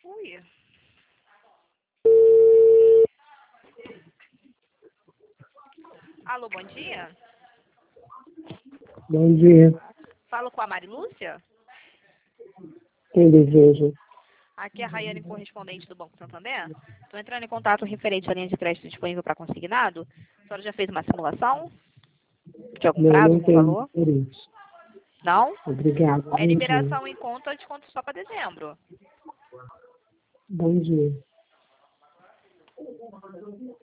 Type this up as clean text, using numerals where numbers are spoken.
Ui. Alô, bom dia. Bom dia. Falo com a Marilúcia. Quem deseja? Aqui é a Rayane, correspondente do Banco Santander. Estou entrando em contato referente à linha de crédito disponível para consignado. A senhora já fez uma simulação de algum prazo, Não algum tenho valor? interesse. Não? Obrigada. É Bom dia. liberação em conta, desconto só para dezembro. Bom dia.